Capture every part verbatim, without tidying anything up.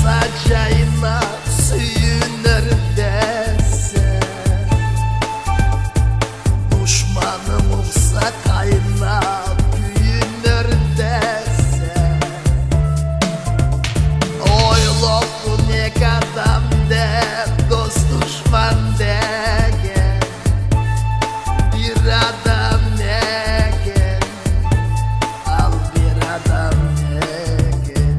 geleceğine suyunur desen, düşmanım olsa kayna büyünür desen, oylop bu ne kadam de dost düşman degen, bir adam negen, al bir adam negen.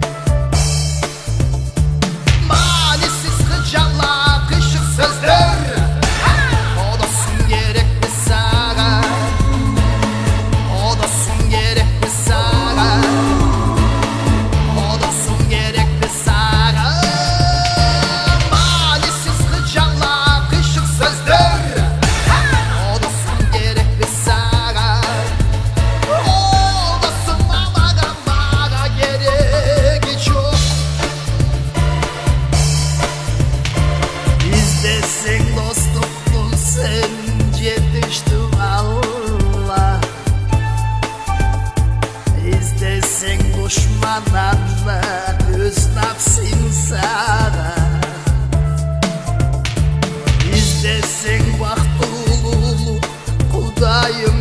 Manisiz hıcala kışık sözler, odasın gerekli sana, odasın gerekli sana, odasın gerekli sana. Manisiz hıcala kışık sözler, odasın gerekli sana, odasın bana bana gereği çok. İzlesin dostluğun sence düştü valla, İzlesin düşmanlarla öz nafsin sana, İzlesin bahtulu Kudayım